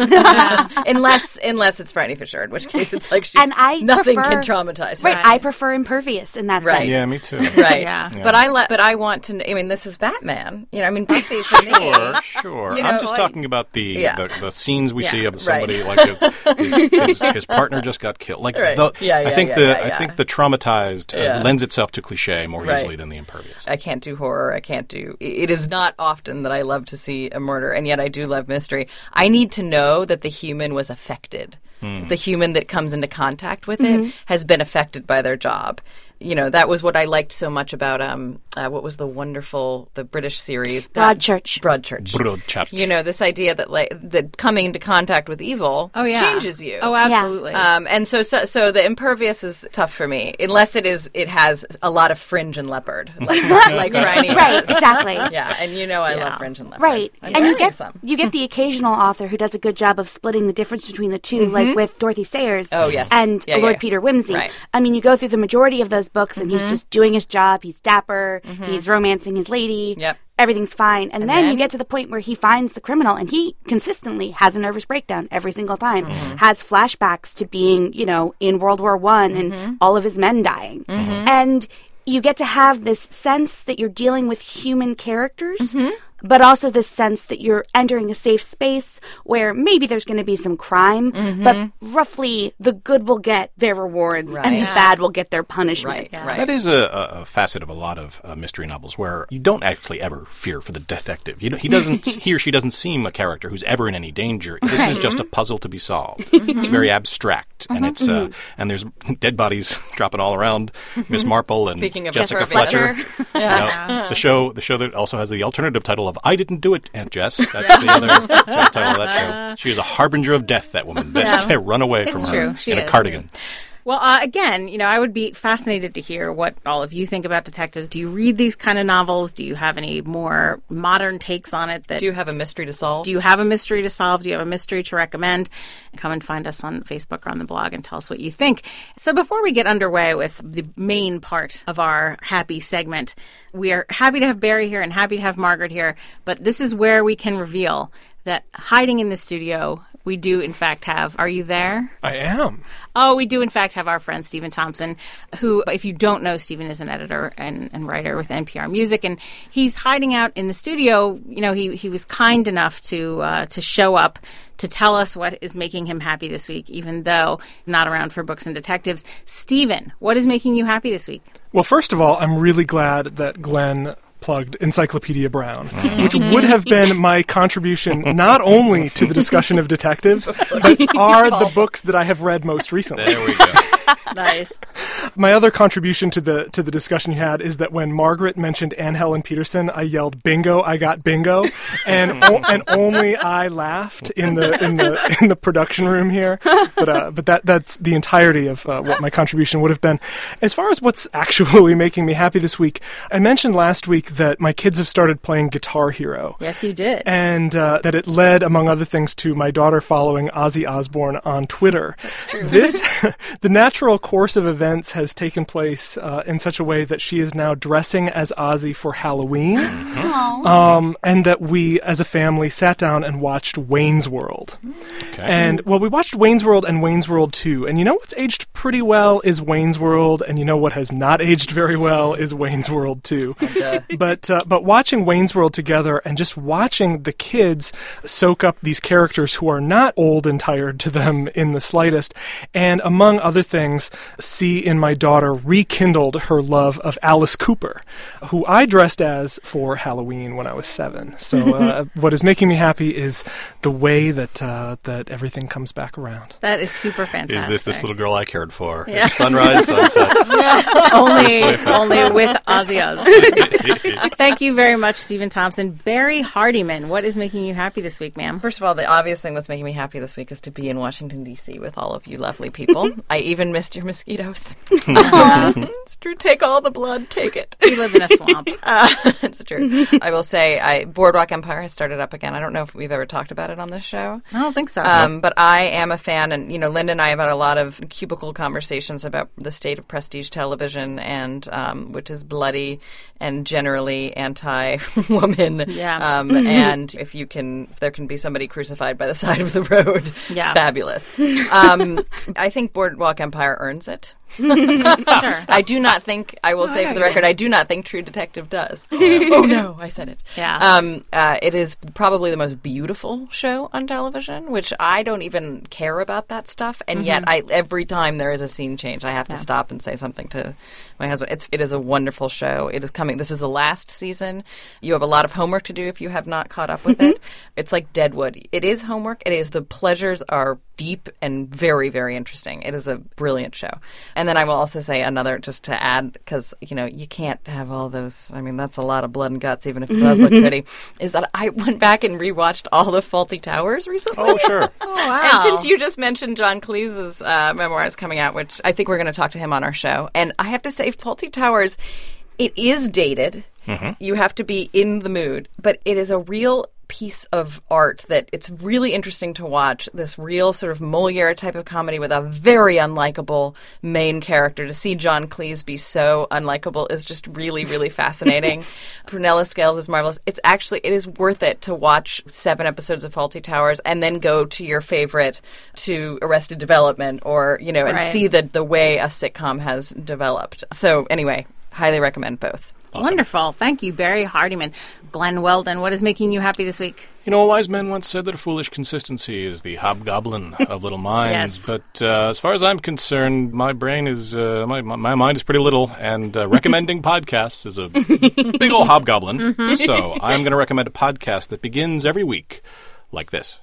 unless unless it's Franny Fisher, in which case it's like she's and I nothing prefer, can traumatize her. Right, I prefer Impervious in that right. sense. Yeah, me too. Right. Yeah. Yeah. But I le- but I want to. I mean, this is Batman. You know, I mean, Buffy for me. Sure, sure. You know, I'm just like- talking about the, Yeah. the the scenes we Yeah. see of Right. somebody like his, his, his, his partner just got killed. Like Right. the, Yeah, yeah, I think yeah, the yeah, I yeah. think the traumatized uh, Yeah. lends itself to cliche more Right. easily than the impervious. I can't do horror. I can't do. It is not often that I love to see a murder, and yet I do love mystery. I need to know that the human was affected. Hmm. The human that comes into contact with it has been affected by their job. You know, that was what I liked so much about um, uh, what was the wonderful the British series Broadchurch. Broadchurch. Broadchurch. You know, this idea that like that coming into contact with evil Oh, yeah. changes you. Oh, absolutely. Um, and so, so, so the impervious is tough for me, unless it is. It has a lot of fringe and leopard, like like Franny Right, does. exactly. Yeah, and you know I Yeah. love fringe and leopard. Right. I'm And you wearing get some. you get the occasional author who does a good job of splitting the difference between the two, like with Dorothy Sayers Oh, yes. and Yeah, Lord yeah. Peter Wimsey. Right. I mean, you go through the majority of those books and he's just doing his job, he's dapper, he's romancing his lady. Yep. Everything's fine. And, And then, then- you get to the point where he finds the criminal and he consistently has a nervous breakdown every single time. Has flashbacks to being, you know, in World War One and all of his men dying. And you get to have this sense that you're dealing with human characters, but also this sense that you're entering a safe space where maybe there's going to be some crime, but roughly the good will get their rewards Right. and the Yeah. bad will get their punishment. Right, right. That is a, a, a facet of a lot of uh, mystery novels where you don't actually ever fear for the detective. You know, he doesn't, he or she doesn't seem a character who's ever in any danger. This is just a puzzle to be solved. It's very abstract, and it's uh, and there's dead bodies dropping all around. Miss Marple and Speaking of Jessica Jessica Fletcher. Fletcher. You know, the show, the show that also has the alternative title of "I Didn't Do It, Aunt Jess." That's the other title of that show. She is a harbinger of death. That woman, best Yeah. run away It's from her true. She in a is. cardigan. Well, uh, again, you know, I would be fascinated to hear what all of you think about detectives. Do you read these kind of novels? Do you have any more modern takes on it? That Do you have a mystery to solve? Do you have a mystery to solve? Do you have a mystery to recommend? Come and find us on Facebook or on the blog and tell us what you think. So before we get underway with the main part of our happy segment, we are happy to have Barry here and happy to have Margaret here. But this is where we can reveal that hiding in the studio, we do in fact have, are you there? I am. Oh, we do in fact have our friend Stephen Thompson, who, if you don't know, Stephen is an editor and, and writer with N P R Music, and he's hiding out in the studio. You know, he he was kind enough to uh, to show up to tell us what is making him happy this week, even though not around for books and detectives. Stephen, what is making you happy this week? Well, first of all, I'm really glad that Glenn plugged Encyclopedia Brown, which would have been my contribution not only to the discussion of detectives, but are the books that I have read most recently. There we go. Nice. My other contribution to the to the discussion you had is that when Margaret mentioned Anne Helen Peterson, I yelled "Bingo! I got bingo!" and o- and only I laughed in the in the in the production room here. But uh, but that that's the entirety of uh, what my contribution would have been. As far as what's actually making me happy this week, I mentioned last week that my kids have started playing Guitar Hero. Yes, you did. And uh, that it led, among other things, to my daughter following Ozzy Osbourne on Twitter. That's true. This, the natural course of events has taken place uh, in such a way that she is now dressing as Ozzy for Halloween. Um, and that we, as a family, sat down and watched Wayne's World. Okay. And, well, we watched Wayne's World and Wayne's World two. And you know what's aged pretty well is Wayne's World, and you know what has not aged very well is Wayne's World two. but uh, but watching Wayne's World together and just watching the kids soak up these characters who are not old and tired to them in the slightest, and among other things, see in my daughter rekindled her love of Alice Cooper, who I dressed as for Halloween when I was seven. So uh, what is making me happy is the way that uh, that everything comes back around. That is super fantastic. Is this this little girl I cared for? Yeah. Sunrise, sunsets. only, only with Ozzy Osbourne. Thank you very much, Stephen Thompson. Barry Hardiman, what is making you happy this week, ma'am? First of all, the obvious thing that's making me happy this week is to be in Washington, D C with all of you lovely people. I even missed your mosquitoes. Uh, it's true. Take all the blood. Take it. We live in a swamp. Uh, it's true. I will say I, Boardwalk Empire has started up again. I don't know if we've ever talked about it on this show. I don't think so. Um, but I am a fan, and, you know, Linda and I have had a lot of cubicle conversations about the state of prestige television, and um, which is bloody and generally anti-woman. Yeah. Um, and if you can, if there can be somebody crucified by the side of the road, Yeah. fabulous. Um, I think Boardwalk Empire earns it. Sure. I do not think, I will say for the record, I do not think True Detective does. Oh, no, I said it. Yeah. Um, uh, it is probably the most beautiful show on television, which I don't even care about that stuff. And yet, I every time there is a scene change, I have to stop and say something to my husband. It's, it is a wonderful show. It is coming. This is the last season. You have a lot of homework to do if you have not caught up with it. It's like Deadwood. It is homework. It is. The pleasures are deep and very, very interesting. It is a brilliant show. And then I will also say another, just to add, because, you know, you can't have all those, I mean, that's a lot of blood and guts, even if it does look pretty, is that I went back and rewatched all the Fawlty Towers recently. Oh, sure. Oh, wow. And since you just mentioned John Cleese's uh, memoirs coming out, which I think we're going to talk to him on our show, and I have to say, Fawlty Towers, it is dated. Mm-hmm. You have to be in the mood, but it is a real piece of art that it's really interesting to watch. This real sort of Moliere type of comedy with a very unlikable main character. To see John Cleese be so unlikable is just really, really fascinating. Prunella Scales is marvelous. It's actually, it is worth it to watch seven episodes of Fawlty Towers and then go to your favorite, to Arrested Development, or, you know, and Right. see the, the way a sitcom has developed. So anyway, highly recommend both. Awesome. Wonderful. Thank you, Barry Hardiman. Glenn Weldon, what is making you happy this week? You know, a wise man once said that a foolish consistency is the hobgoblin of little minds. Yes. But uh, as far as I'm concerned, my brain is, uh, my, my my mind is pretty little, and uh, recommending podcasts is a big old hobgoblin. Mm-hmm. So I'm going to recommend a podcast that begins every week like this.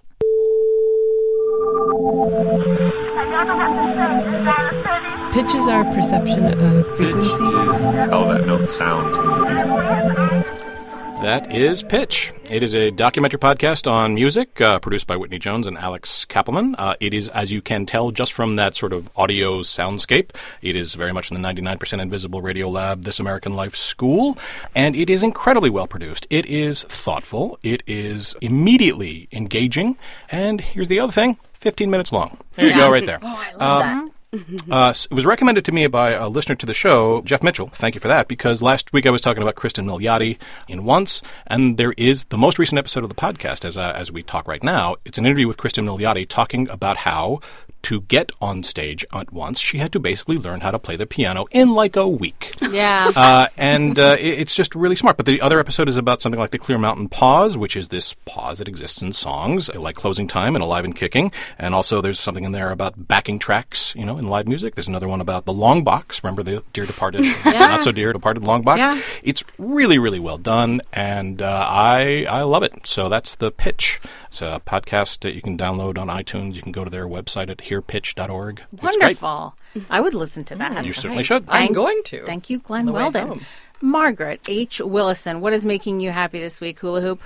Pitch is our perception of frequency. Pitch is how that note sounds when you hear it. That is Pitch. It is a documentary podcast on music, uh, produced by Whitney Jones and Alex Kappelman. Uh, it is, as you can tell just from that sort of audio soundscape, it is very much in the ninety-nine percent Invisible Radio Lab, This American Life School, and it is incredibly well produced. It is thoughtful. It is immediately engaging. And here's the other thing, fifteen minutes long. There you Yeah. go, right there. Oh, I love Um, Uh, it was recommended to me by a listener to the show, Jeff Mitchell. Thank you for that, because last week I was talking about Kristen Milioti in Once, and there is the most recent episode of the podcast, as uh, as we talk right now. It's an interview with Kristen Milioti talking about how, to get on stage at Once, she had to basically learn how to play the piano in like a week. Yeah. Uh, and uh, it, it's just really smart. But the other episode is about something like the Clear Mountain Pause, which is this pause that exists in songs, like Closing Time and Alive and Kicking. And also there's something in there about backing tracks, you know, in live music. There's another one about the long box. Remember the Dear Departed, Not So Dear Departed long box? Yeah. It's really, really well done, and uh, I I love it. So that's The Pitch. It's a podcast that you can download on iTunes. You can go to their website at hear pitch dot org. Wonderful. I would listen to that. You certainly should. I'm Thank- going to. Thank you, Glenn the way Weldon. home. Margaret H. Willison, what is making you happy this week, Hula Hoop?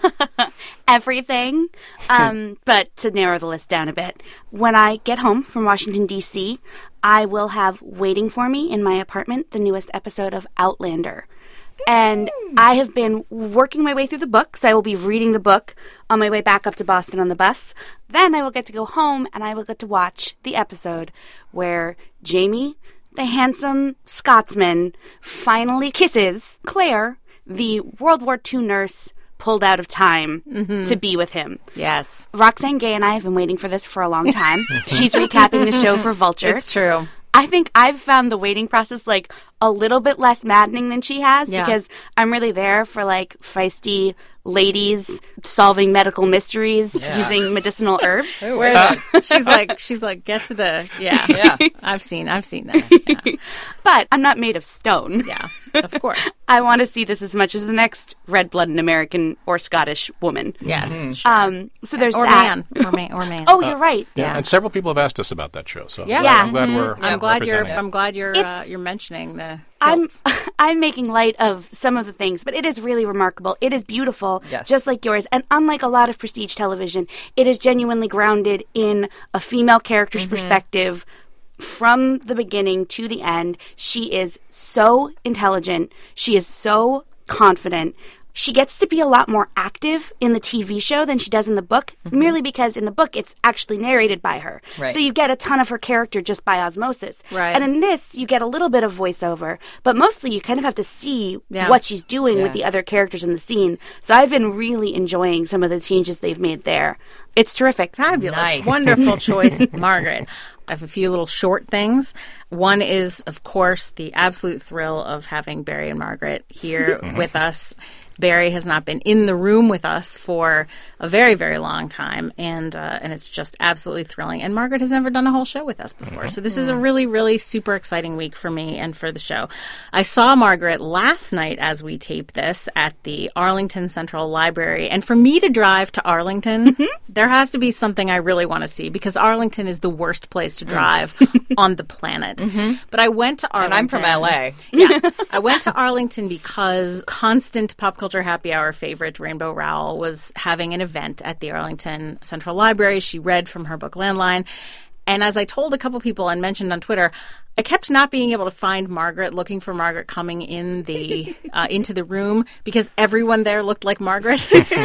Everything. Um, but to narrow the list down a bit, when I get home from Washington, D C, I will have waiting for me in my apartment the newest episode of Outlander. And I have been working my way through the book, so I will be reading the book on my way back up to Boston on the bus. Then I will get to go home and I will get to watch the episode where Jamie, the handsome Scotsman, finally kisses Claire, the World War Two nurse pulled out of time mm-hmm. to be with him. Yes. Roxane Gay and I have been waiting for this for a long time. She's recapping the show for Vulture. It's true. I think I've found the waiting process like a little bit less maddening than she has Yeah. because I'm really there for like feisty ladies solving medical mysteries Yeah. using medicinal herbs. Where she's like, she's like, get to the, yeah, Yeah. I've seen, I've seen that. Yeah, But I'm not made of stone. yeah of course. I want to see this as much as the next red-blooded American or Scottish woman. Yes. Sure. Um, so there's or that. man. Or man. Or man. Oh, you're right. Yeah, Yeah. and several people have asked us about that show. So Yeah. I'm Yeah. glad, I'm glad we're I'm glad you're, representing it. I'm glad you're, uh, It's- you're mentioning the I'm kilts. I'm making light of some of the things, but it is really remarkable. It is beautiful, Yes. just like yours. And unlike a lot of prestige television, it is genuinely grounded in a female character's perspective from the beginning to the end. She is so intelligent. She is so confident. She gets to be a lot more active in the T V show than she does in the book, merely because in the book it's actually narrated by her. Right. So you get a ton of her character just by osmosis. Right. And in this, you get a little bit of voiceover, but mostly you kind of have to see Yeah. what she's doing Yeah. with the other characters in the scene. So I've been really enjoying some of the changes they've made there. It's terrific. Fabulous. Nice. Wonderful choice, Margaret. I have a few little short things. One is, of course, the absolute thrill of having Barry and Margaret here with us. Barry has not been in the room with us for a very, very long time, and uh, and it's just absolutely thrilling. And Margaret has never done a whole show with us before, so this is a really, really super exciting week for me and for the show. I saw Margaret last night as we tape this at the Arlington Central Library, and for me to drive to Arlington, there has to be something I really want to see because Arlington is the worst place to drive on the planet. But I went to Arlington. And I'm from L A. Yeah. I went to Arlington because constant pop culture happy hour favorite Rainbow Rowell was having an event at the Arlington Central Library. She read from her book Landline. And as I told a couple people and mentioned on Twitter, I kept not being able to find Margaret, looking for Margaret coming in the uh, into the room because everyone there looked like Margaret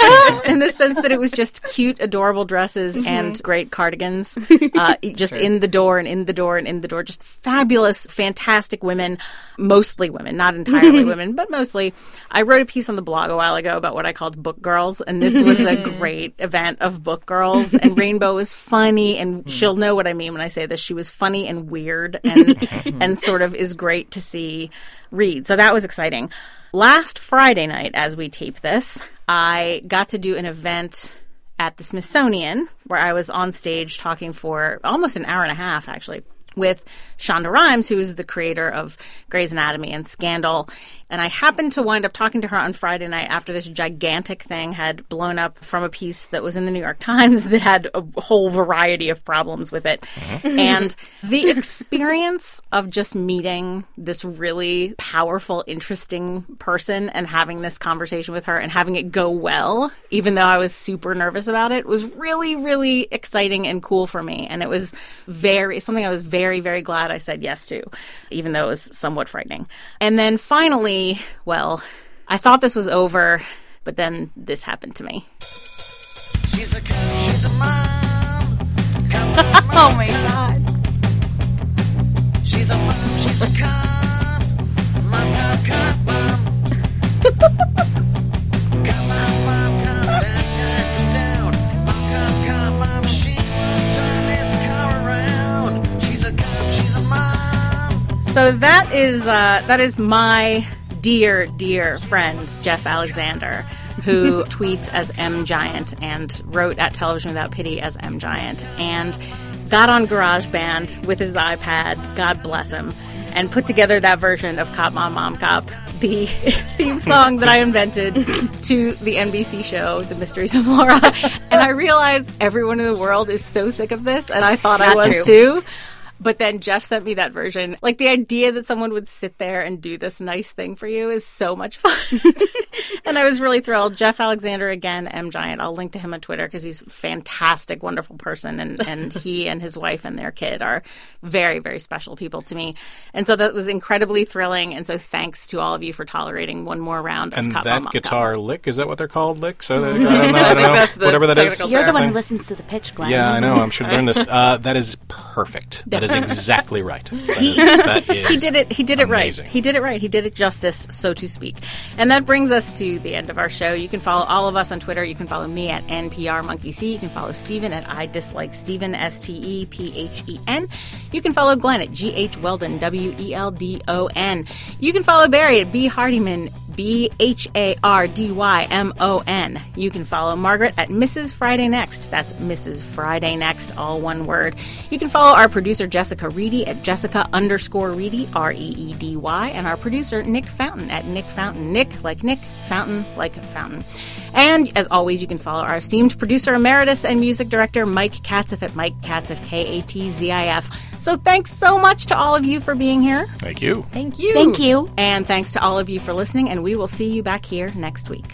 in the sense that it was just cute, adorable dresses and great cardigans, uh, just in the door and in the door and in the door. Just fabulous, fantastic women, mostly women, not entirely women, but mostly. I wrote a piece on the blog a while ago about what I called book girls, and this was a great event of book girls. And Rainbow was funny, and she'll know what I mean when I say this. She was funny and weird and and sort of is great to see read. So that was exciting. Last Friday night, as we tape this, I got to do an event at the Smithsonian where I was on stage talking for almost an hour and a half, actually, with Shonda Rhimes, who is the creator of Grey's Anatomy and Scandal. And I happened to wind up talking to her on Friday night after this gigantic thing had blown up from a piece that was in the New York Times that had a whole variety of problems with it. Mm-hmm. And the experience of just meeting this really powerful, interesting person and having this conversation with her and having it go well, even though I was super nervous about it, was really, really exciting and cool for me. And it was very, something I was very, very glad I said yes to, even though it was somewhat frightening. And then finally, well, I thought this was over, but then this happened to me. She's a cop, she's a mom. Come on, mom. Oh my god. She's a mom, she's a cop. Mom, cop, cop, mom. Come on, mom, come. Bad guys come down. Mom, cop, cop, mom. She will turn this car around. She's a cop, she's a mom. So that is uh, that is my dear, dear friend, Jeff Alexander, who tweets as M Giant and wrote at Television Without Pity as M Giant, and got on GarageBand with his iPad, God bless him, and put together that version of Cop Mom Mom Cop, the theme song that I invented to the N B C show, The Mysteries of Laura. And I realized everyone in the world is so sick of this, and I thought I Not was true. too. But then Jeff sent me that version. Like, the idea that someone would sit there and do this nice thing for you is so much fun. And I was really thrilled. Jeff Alexander, again, M Giant. I'll link to him on Twitter because he's a fantastic, wonderful person. And, and he and his wife and their kid are very, very special people to me. And so that was incredibly thrilling. And so thanks to all of you for tolerating one more round of And Cop that Mom guitar Cop. lick, is that what they're called? Licks? Are they, I don't know. I don't think know. that's the Whatever that is. technical You're the one who Thing. listens to the pitch, Glenn. Yeah, I know. I'm sure learned this. Uh, that is perfect. That is exactly right. That is, that is He did it. He did it amazing. right. He did it right. He did it justice, so to speak. And that brings us to the end of our show. You can follow all of us on Twitter. You can follow me at N P R Monkey C. You can follow Steven at I Dislike Steven, S T E P H E N. You can follow Glenn at G H Weldon, W E L D O N. You can follow Barry at B Hardyman, B H A R D Y M O N. You can follow Margaret at Missus Friday Next. That's Missus Friday Next, all one word. You can follow our producer Jessica Reedy at Jessica underscore Reedy, R E E D Y, and our producer Nick Fountain at Nick Fountain. Nick like Nick, Fountain like Fountain. And as always, you can follow our esteemed producer emeritus and music director Mike Katzif at Mike Katzif, K A T Z I F. So thanks so much to all of you for being here. Thank you. Thank you. Thank you. And thanks to all of you for listening, and we will see you back here next week.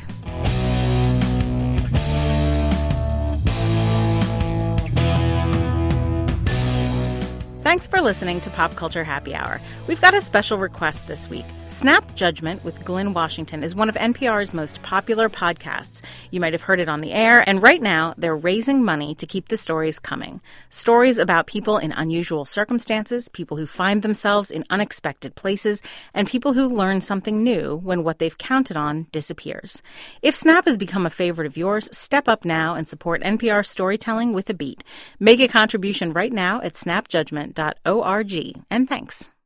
Thanks for listening to Pop Culture Happy Hour. We've got a special request this week. Snap Judgment with Glenn Washington is one of N P R's most popular podcasts. You might have heard it on the air, and right now they're raising money to keep the stories coming. Stories about people in unusual circumstances, people who find themselves in unexpected places, and people who learn something new when what they've counted on disappears. If Snap has become a favorite of yours, step up now and support N P R storytelling with a beat. Make a contribution right now at snap judgment dot org, and thanks.